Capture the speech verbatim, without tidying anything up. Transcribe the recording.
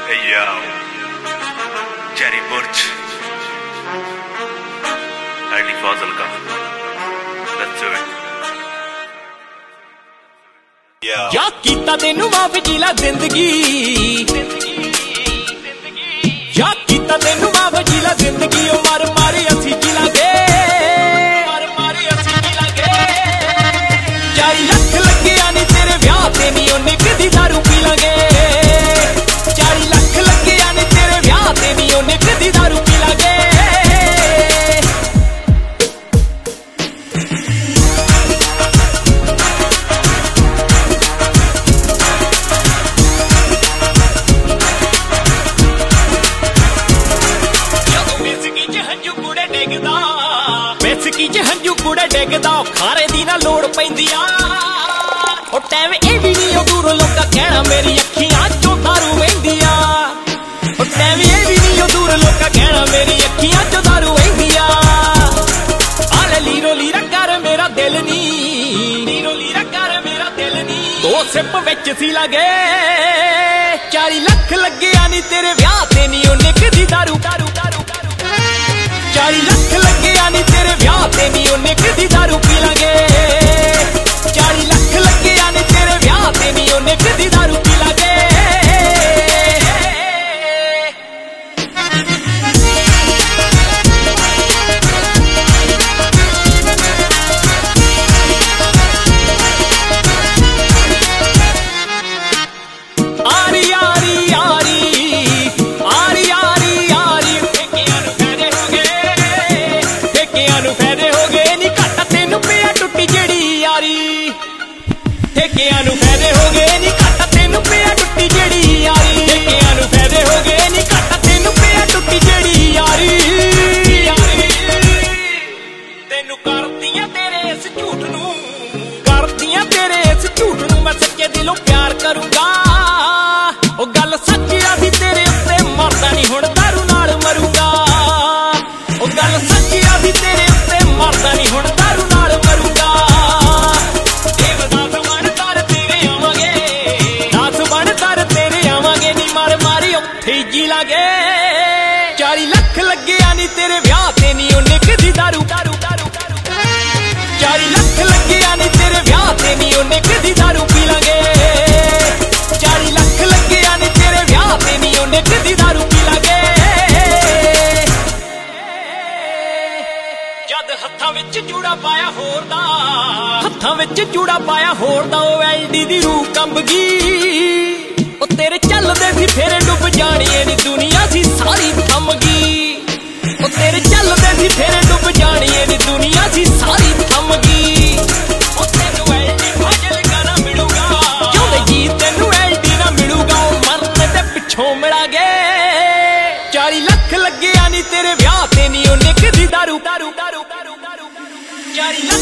Hey yo, Jerry Burch, Ali Fazal ka. Let's do it. Yeah. क्या कीता तेनू माफ जीला जिंदगी, क्या कीता तेनू माफ जीला जिंदगी। ओ मार मारी असी जी लागे, मार मारी असी जी लागे। चाली लख लगे आनी तेरे ब्याह ते नी ओने कदी दारू पी लागे। चाली लख लगे आनी तेरे ब्याह ते नी ओने कदी दारू पी लागे। बेसकी च हंजू कूड़े डिगदा खारे दी ना लोड़ पैंदी आ। ओ टैम ए भी नहीं ओ दूर लोका कहना मेरी अखियां चों दारू वहिंदी आ। ओ टैम ए भी नहीं ओ दूर लोका कहना मेरी अखियां चों दारू वहिंदी आ। आले लीरो लीरा कर मेरा दिल नी, लीरो लीरा कर मेरा दिल नी। दो सिप विच सी लगे, चाली लख लगे आनी तेरे ब्याह ते नी ओने कदी दारू दारू दारू। चाली लख लगे आनी तेरे ब्याह ते नी ओने कदी दारू पी लागे। चाली लख लगे आनी तेरे ब्याह ते नी ओने कदी दारू पी लागे। आरी आरी आरी आरी आरी आरी ठेकियां नूं फायदे हो गए, ठेकियां नूं फायदे हो गए नी घट तेनू पिया टुट्टी जेड़ी यारी। ठेकियां नूं फायदे हो गए नी घट तेनू पिया टुट्टी जेड़ी यारी। ठेकियां नूं फायदे हो गए नी घट तेनू पिया टुट्टी जेड़ी यारी। तेनू करदियां तेरे इस झूठ नूं, करदियां तेरे इस झूठ नूं मैं सच्चे दिलों प्यार करूंगा। ओ गल सच्ची आसी तेरे उत्ते मरदा नहीं हुण दारू नाल मरूंगा। ओ गल सच्ची आसी तेरे उत्ते मरदा नहीं हुण दारू नाल मरूंगा। देवदास बन कर तेरे आवांगे, दास बन कर तेरे आवांगे नी मार मारी उत्थे ही जी लागे। चाली लख लगे आनी तेरे ब्याह ते नी ओने कदी दारू दारू दारू। चाली लख लगे आनी तेरे ब्याह ते नी ओने कदी दारू पी लागे। चाली लख लगे आनी तेरे ब्याह ते नी ओने कदी दारू पी लागे। जद हत्थां विच चूड़ा पाया होर दा, हत्थां विच चूड़ा पाया होर दा ओ एलडी दी रूह कंब गई। ओ तेरे चलदे सी फेरे डुब जानी नी दुनिया सी सारी थम गई। ओ तेरे चलदे सी फेरे डुब जानी नी दुनिया सी सारी थम गई। ओ तैनू एलडी फाजल गाना मिलूगा, जोंदे जी तैनू एलडी ना मिलूगा। ओ मरने ते पिछों मिला गे। चाली लख लगे आनी तेरे ब्याह ते नी ओने कदी दारू दारू दारू दारू दारू। चाली